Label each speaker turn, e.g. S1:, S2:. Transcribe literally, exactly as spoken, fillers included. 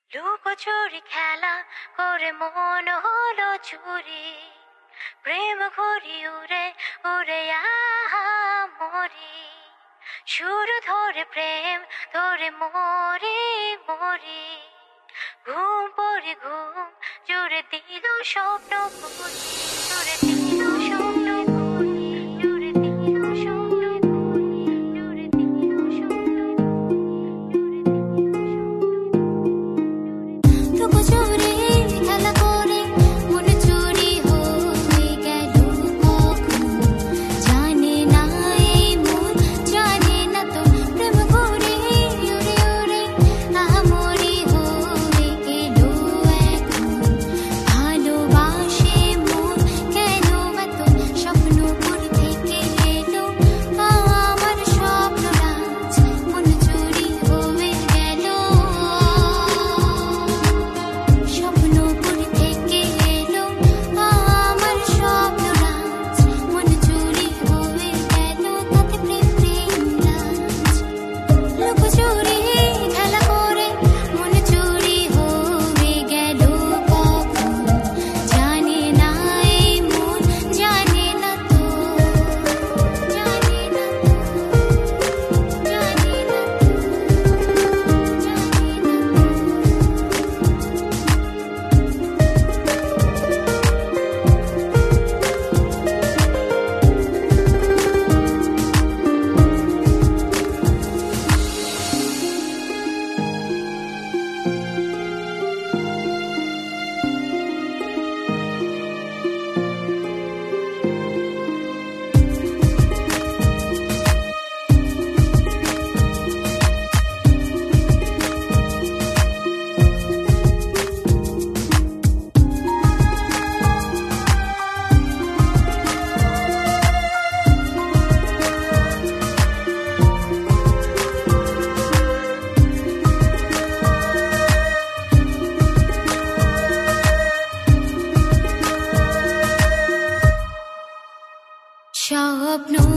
S1: লুকোচুরি খেলা করে মন হলো চুরি, প্রেম ঘুরি উড়ে উড়ে আহা মরি, সুর ধরে প্রেম ধরে মরি মরি, ঘুম পড়ি ঘুম জুড়ে দিল স্বপ্ন পুরি, জুড়ে দিল স্বপ্ন পুরি, জুড়ে দিল স্বপ্ন পুরি, জুড়ে দিল স্বপ্ন লুকোচুরি খেলা করে মন চুরি হয়ে গেল কখন, জানে না এই মন জানে না তো প্রেম ঘুরে উড়ে উড়ে আহা মরি হয়ে গেল এখন, ভালোবাসে মন কেন এত স্বপ্ন পুরি থেকে এলো আমার স্বপ্ন রাজ মন চুরি হয়ে গেল, স্বপ্নপুরি থেকে এলো আমার স্বপ্ন রাজ মন চুরি হয়ে গেল, তাতে প্রেম প্রেম রাজ। লুকোচুরি খেলা করে মন চুরি হয়ে গেল কখন, জানে না এই মন জানে না তো, জানে না তো, জানে না স্বপ্ন